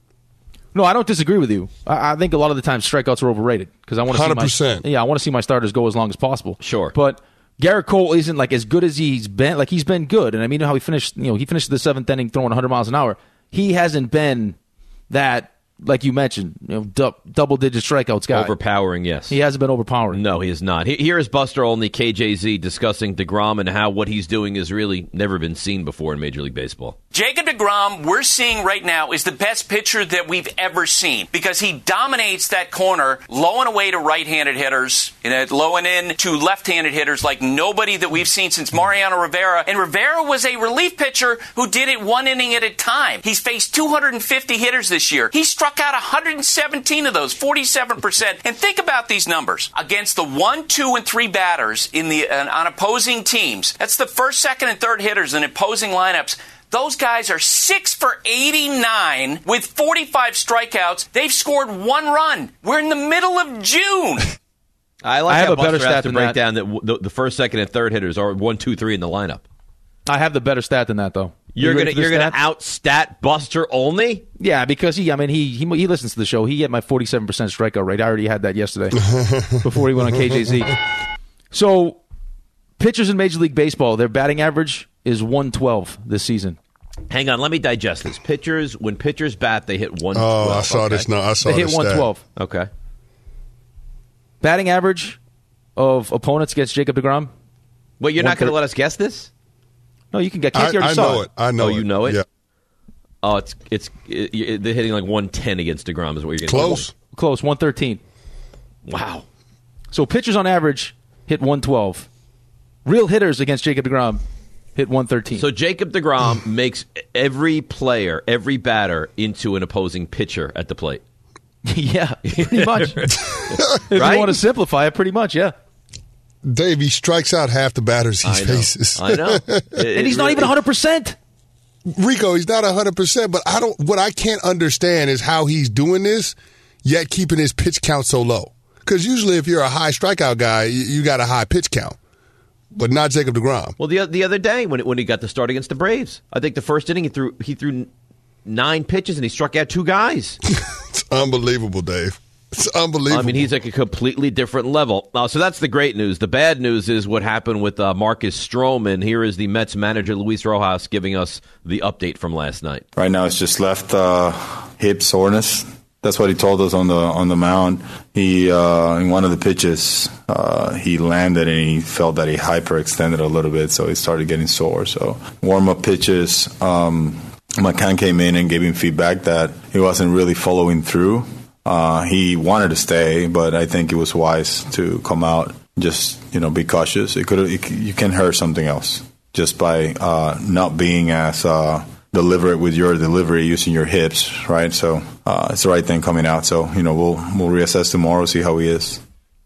No, I don't disagree with you. I, I think a lot of the time strikeouts are overrated because I want to see one hundred percent. my yeah, I want to see my starters go as long as possible. Sure, but Garrett Cole isn't like as good as he's been. Like he's been good, and I mean how he finished. You know, he finished the seventh inning throwing one hundred miles an hour. He hasn't been that. Like you mentioned, you know, du- double-digit strikeouts guy. Overpowering, yes. He hasn't been overpowering. No, he is not. He- Here is Buster Olney, K J Z, discussing DeGrom and how what he's doing has really never been seen before in Major League Baseball. Jacob deGrom, we're seeing right now, is the best pitcher that we've ever seen because he dominates that corner, low and away to right-handed hitters, and low and in to left-handed hitters like nobody that we've seen since Mariano Rivera. And Rivera was a relief pitcher who did it one inning at a time. He's faced two hundred fifty hitters this year. He struck out one hundred seventeen of those, forty-seven percent. And think about these numbers. Against the one, two, and three batters in the uh, on opposing teams, that's the first, second, and third hitters in opposing lineups. Those guys are six for eighty-nine with forty-five strikeouts. They've scored one run. We're in the middle of June. I like I have how a better Buster has stat to than break that. down that w- the, the first, second, and third hitters are one, two, three in the lineup. I have the better stat than that, though. You're You gonna ready for you're this gonna stat? outstat Buster Olney? Yeah, because he, I mean, he he he listens to the show. He had my forty-seven percent strikeout rate. I already had that yesterday before he went on K J Z. So, pitchers in Major League Baseball, their batting average is one twelve this season. Hang on, let me digest this. Pitchers, when pitchers bat, they hit one twelve. Oh, I saw okay. this. No, I saw They hit this one twelve. Okay. Batting average of opponents against Jacob deGrom. Wait, you're not going to One-third. let us guess this? No, you can get. I, Casey already I saw know it. I know Oh, it. you know it? Yeah. Oh, it's it's it, it, they're hitting like one ten against DeGrom is what you're getting. Close. Close, one thirteen. Wow. So pitchers on average hit one twelve. Real hitters against Jacob DeGrom hit one thirteen. So Jacob DeGrom makes every player, every batter into an opposing pitcher at the plate. Yeah, pretty much. If Right? you want to simplify it, pretty much, yeah. Dave, he strikes out half the batters he I know. faces. I know. It- And it he's not really- even one hundred percent. Rico, he's not one hundred percent, but I don't. What I can't understand is how he's doing this, yet keeping his pitch count so low. Because usually if you're a high strikeout guy, you, you got a high pitch count. But not Jacob DeGrom. Well, the the other day when when he got the start against the Braves, I think the first inning he threw he threw nine pitches and he struck out two guys. It's unbelievable, Dave. It's unbelievable. I mean, he's like a completely different level. Uh, so that's the great news. The bad news is what happened with uh, Marcus Stroman. Here is the Mets manager, Luis Rojas, giving us the update from last night. Right now, it's just left uh, hip soreness. That's what he told us on the on the mound. He uh, in one of the pitches, uh, he landed and he felt that he hyperextended a little bit, so he started getting sore. So warm up pitches. Um, McCann came in and gave him feedback that he wasn't really following through. Uh, he wanted to stay, but I think it was wise to come out. Just you know, be cautious. It could you can hurt something else just by uh, not being as uh, deliberate with your delivery using your hips, right? So uh, it's the right thing coming out. So you know, we'll we'll reassess tomorrow, see how he is.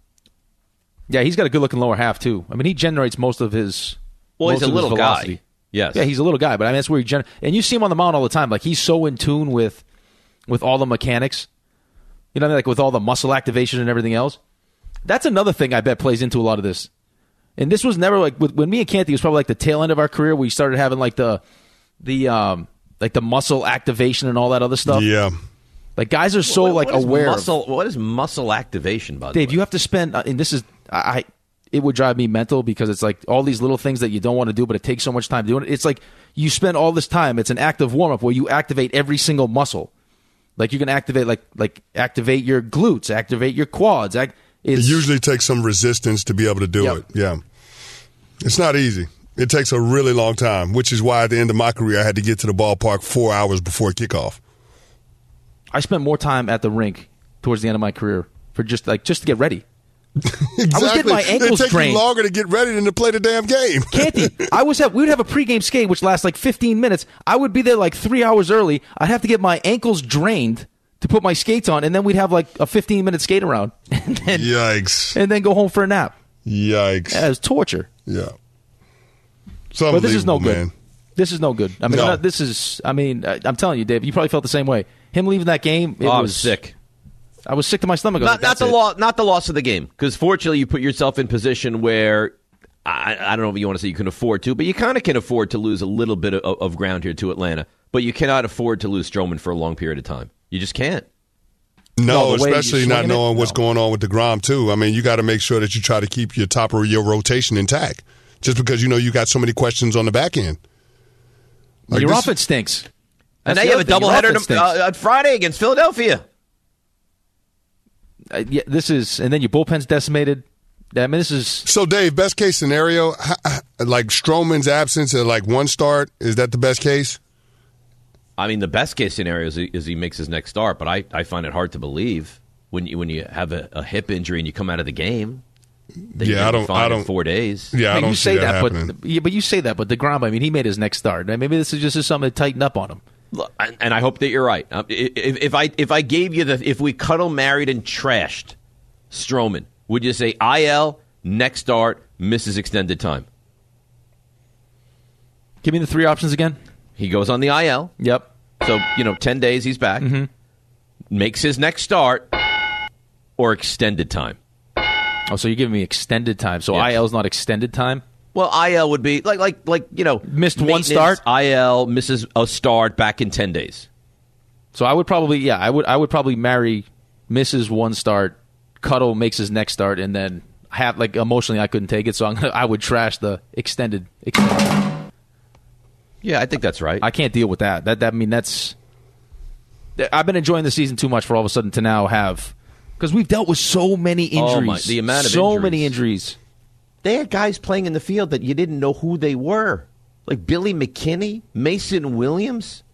Yeah, he's got a good-looking lower half, too. I mean, he generates most of his Well, most he's a of his little velocity. guy. Yes. Yeah, he's a little guy, but I mean, that's where he generates. And you see him on the mound all the time. Like, he's so in tune with with all the mechanics. You know what I mean? Like, with all the muscle activation and everything else. That's another thing I bet plays into a lot of this. And this was never like, with, when me and Canty, it was probably like the tail end of our career where we started having like the, the um, like the muscle activation and all that other stuff. Yeah. Like, guys are so, What- like, what is aware. of- Muscle, what is muscle activation, by the Dave, way? you have to spend, uh, and this is, I, I, it would drive me mental because it's like all these little things that you don't want to do, but it takes so much time doing it. It's like you spend all this time. It's an active warm up where you activate every single muscle. Like you can activate, like like activate your glutes, activate your quads. Act, It it's, usually takes some resistance to be able to do Yep. it. Yeah. It's not easy. It takes a really long time, which is why at the end of my career, I had to get to the ballpark four hours before kickoff. I spent more time at the rink towards the end of my career for just like just to get ready. Exactly. I was getting my ankles it takes drained. you longer to get ready than to play the damn game. Canty, I was have we would have a pregame skate which lasts like fifteen minutes. I would be there like three hours early. I'd have to get my ankles drained to put my skates on, and then we'd have like a fifteen minute skate around, and then, Yikes! and then go home for a nap. Yikes! Yeah, it was torture. Yeah. It's But this is no unbelievable, good. man. This is no good. I mean, No. I'm not- this is. I mean, I- I'm telling you, Dave. You probably felt the same way. Him leaving that game, it Oh, I was was sick. I was sick to my stomach. I was Not, like, not that's the it. loss, not the loss of the game, because fortunately you put yourself in position where I, I don't know if you want to say you can afford to, but you kind of can afford to lose a little bit of, of ground here to Atlanta. But you cannot afford to lose Stroman for a long period of time. You just can't. No, No, the way you're especially not swinging it? knowing what's No. going on with DeGrom, too. I mean, you got to make sure that you try to keep your top of your rotation intact just because you know you got so many questions on the back end. Like Your this- offense stinks. And That's now the you have a other thing. Your doubleheader offense to- stinks. uh, on Friday against Philadelphia. Uh, yeah, this is, and then your bullpen's decimated. I mean, this is So, Dave, best case scenario, h- h- like Stroman's absence at like one start, is that the best case? I mean, the best case scenario is he, is he makes his next start, but I, I find it hard to believe when you when you have a, a hip injury and you come out of the game. That you're Yeah, I gonna be don't- fine I in don't- four days. Yeah, I, mean, don't you see say that, that, happening. but yeah, but you say that, but DeGrom, I mean, he made his next start. Maybe this is just is something to tighten up on him. Look, and and I hope that you're right. Um, i- If, if I if I gave you the if we cuddle, married, and trashed Stroman, would you say I L next start, misses extended time? Give me the three options again. He goes on the I L. Yep. So you know, ten days he's back. Mm-hmm. Makes his next start, or extended time. Oh, so you're giving me extended time. So Yes. I L is not extended time. Well, I L would be like like like you know Missed one maintenance, start? I L misses a start back in ten days. So I would probably, yeah, I would, I would probably marry, misses one start, Cuddle makes his next start, and then have like emotionally I couldn't take it, so I'm gonna, I would trash the extended. extended. Yeah, I think that's right. I can't deal with that. That that I mean that's. I've been enjoying the season too much for all of a sudden to now have, because we've dealt with so many injuries, Oh, my- the amount of so injuries. many injuries. They had guys playing in the field that you didn't know who they were, like Billy McKinney, Mason Williams.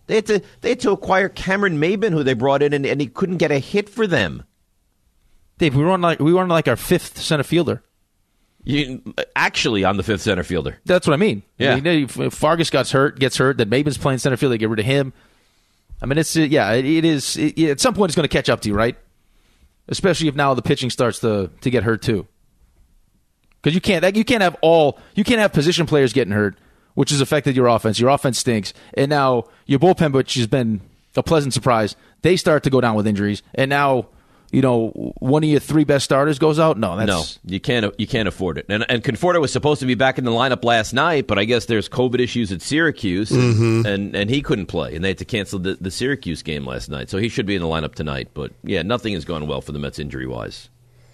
They had to they had to acquire Cameron Maben, who they brought in, and, and he couldn't get a hit for them. Dave, we were on like we were on like our fifth center fielder. You, actually, on the fifth center fielder. That's what I mean. Yeah. I mean, if Fargas gets hurt, gets hurt, then Maben's playing center field. They get rid of him. I mean, it's yeah, it, it is. It, at some point, it's going to catch up to you, right? Especially if now the pitching starts to to get hurt too. Because you can't you can't have all you can't have position players getting hurt, which has affected your offense. Your offense stinks, and now your bullpen, which has been a pleasant surprise, they start to go down with injuries, and now you know one of your three best starters goes out. No, that's no, you can't you can't afford it. And and Conforto was supposed to be back in the lineup last night, but I guess there's COVID issues at Syracuse, and Mm-hmm. and, and he couldn't play, and they had to cancel the, the Syracuse game last night. So he should be in the lineup tonight. But yeah, nothing has gone well for the Mets injury wise.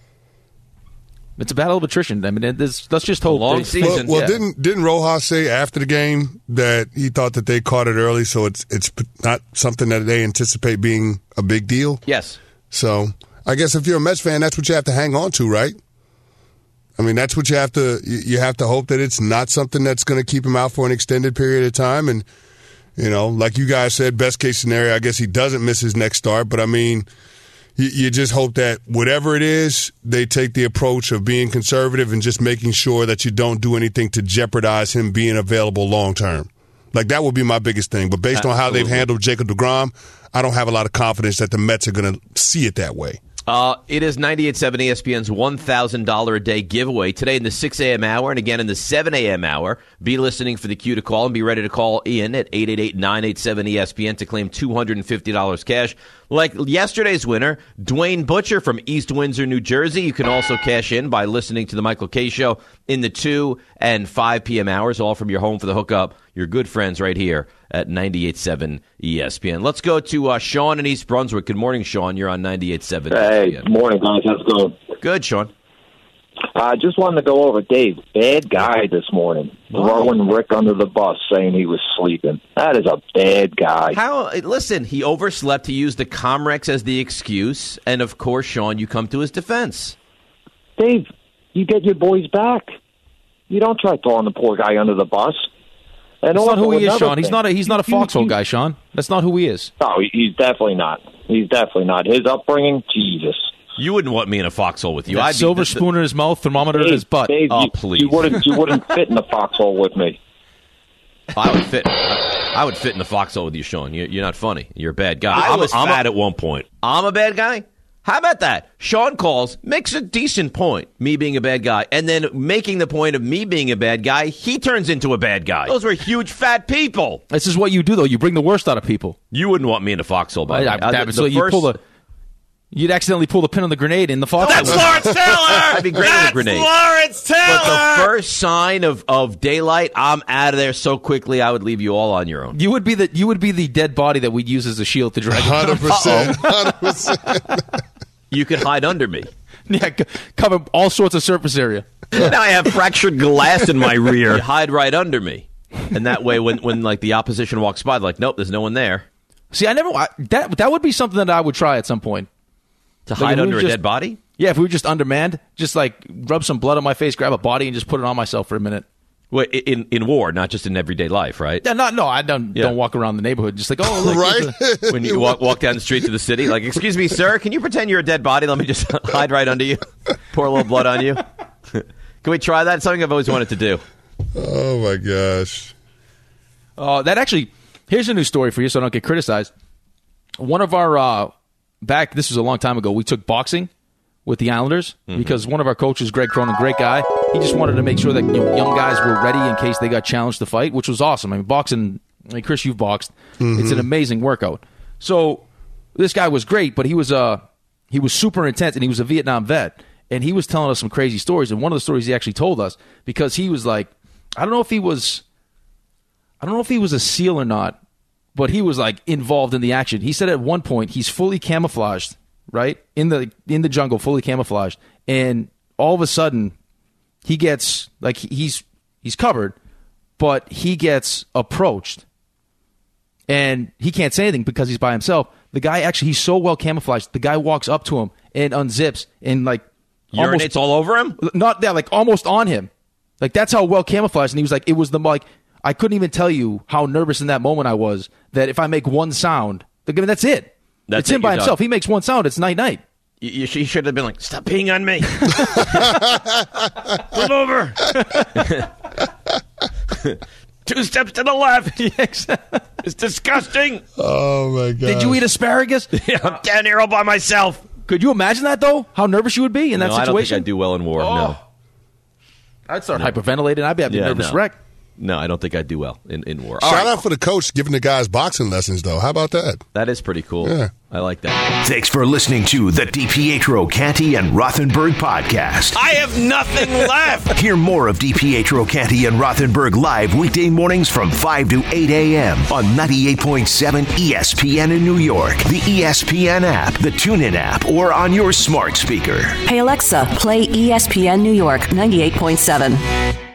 It's a battle of attrition. I mean, let's just hope. Long they, season. Well, well yeah. didn't didn't Rojas say after the game that he thought that they caught it early, so it's it's not something that they anticipate being a big deal? Yes. So I guess if you're a Mets fan, that's what you have to hang on to, right? I mean, that's what you have to you have to hope that it's not something that's going to keep him out for an extended period of time. And you know, like you guys said, best case scenario, I guess he doesn't miss his next start. But I mean, you, you just hope that whatever it is, they take the approach of being conservative and just making sure that you don't do anything to jeopardize him being available long term. Like, that would be my biggest thing. But based on how they've handled Jacob deGrom, I don't have a lot of confidence that the Mets are going to see it that way. Uh, it is ninety-eight point seven E S P N's one thousand dollars a day giveaway today in the six a.m. hour and again in the seven a.m. hour. Be listening for the cue to call and be ready to call Ian at eight eight eight, nine eight seven, E S P N to claim two hundred fifty dollars cash. Like yesterday's winner, Dwayne Butcher from East Windsor, New Jersey. You can also cash in by listening to the Michael Kay Show in the two and five p.m. hours, all from your home for the hookup. Your good friends right here at ninety-eight point seven E S P N. Let's go to uh, Sean in East Brunswick. Good morning, Sean. You're on ninety-eight point seven Hey, E S P N. good morning, guys. How's it going? Good, Sean. I uh, just wanted to go over Dave. Bad guy this morning. Throwing Rick under the bus, saying he was sleeping. That is a bad guy. How? Listen, he overslept. He used the Comrex as the excuse. And, of course, Sean, you come to his defense. Dave, you get your boys back. You don't try throwing the poor guy under the bus. And That's not who he is, Sean. Thing, He's not a he's not a foxhole guy, Sean. That's not who he is. No, he's definitely not. He's definitely not. His upbringing, Jesus. You wouldn't want me in a foxhole with you. That I'd silver be, spoon in his mouth, thermometer Dave, in his butt. Dave, oh, you, please. You wouldn't, you wouldn't fit in the foxhole with me. I would fit. I, I would fit in the foxhole with you, Sean. You, you're not funny. You're a bad guy. I I'm was a, I'm fat a, at one point. I'm a bad guy? How about that? Sean calls, makes a decent point, me being a bad guy, and then making the point of me being a bad guy, he turns into a bad guy. Those were huge fat people. This is what you do, though. You bring the worst out of people. You wouldn't want me in a foxhole, by the way. I, I, the, so the you first, pull the, you'd accidentally pull the pin on the grenade in the foxhole. That's Lawrence Taylor! I'd be great with a grenade. Lawrence Taylor! But the first sign of, of daylight, I'm out of there so quickly I would leave you all on your own. You would be the you would be the dead body that we'd use as a shield to drag. one hundred percent. one hundred percent. You could hide under me. Yeah, c- cover all sorts of surface area. Now I have fractured glass in my rear. You hide right under me. And that way, when, when like the opposition walks by, they're like, nope, there's no one there. See, I never I, that that would be something that I would try at some point. To Like, hide if we under were a just- dead body? Yeah, if we were just undermanned, just like rub some blood on my face, grab a body, and just put it on myself for a minute. Well, in in war, not just in everyday life, right? Yeah, not no, I don't Yeah. don't walk around the neighborhood just like oh, look, Right? When you walk walk down the street to the city, like, excuse me, sir, can you pretend you're a dead body? Let me just hide right under you, pour a little blood on you. Can we try that? It's something I've always wanted to do. Oh, my gosh. Uh, that actually, here's a new story for you so I don't get criticized. One of our, uh, back, this was a long time ago, we took boxing with the Islanders Mm-hmm. because one of our coaches, Greg Cronin, great guy, he just wanted to make sure that you know, young guys were ready in case they got challenged to fight, which was awesome. I mean, boxing, I mean, Chris, you've boxed. Mm-hmm. It's an amazing workout. So this guy was great, but he was, uh, he was super intense, and he was a Vietnam vet. And he was telling us some crazy stories. And one of the stories he actually told us, because he was like, I don't know if he was, I don't know if he was a SEAL or not, but he was like involved in the action. He said at one point he's fully camouflaged, right? In the in the jungle, fully camouflaged. And all of a sudden he gets like he's he's covered, but he gets approached. And he can't say anything because he's by himself. The guy actually he's so well camouflaged, the guy walks up to him and unzips and like Urinates all over him? Not that, like almost on him. Like that's how well camouflaged. And he was like, it was the like I couldn't even tell you how nervous in that moment I was that if I make one sound, I mean, that's it. That's it's it, him by you're himself. done. He makes one sound. It's night-night. You, you, sh- you should have been like, stop peeing on me. Move over. Two steps to the left. It's disgusting. Oh, my God. Did you eat asparagus? Yeah, I'm down here all by myself. Could you imagine that, though? How nervous you would be in that no, situation? I don't think I'd do well in war, Oh. no. I'd start No. hyperventilating. I'd be having Yeah, a nervous no. wreck. No, I don't think I'd do well in, in war. All Shout right. out for the coach giving the guys boxing lessons, though. How about that? That is pretty cool. Yeah. I like that. Thanks for listening to the DiPietro, Canty, and Rothenberg podcast. I have nothing left. Hear more of DiPietro, Canty, and Rothenberg live weekday mornings from five to eight a.m. on ninety-eight point seven E S P N in New York, the E S P N app, the TuneIn app, or on your smart speaker. Hey Alexa, play E S P N New York ninety-eight point seven.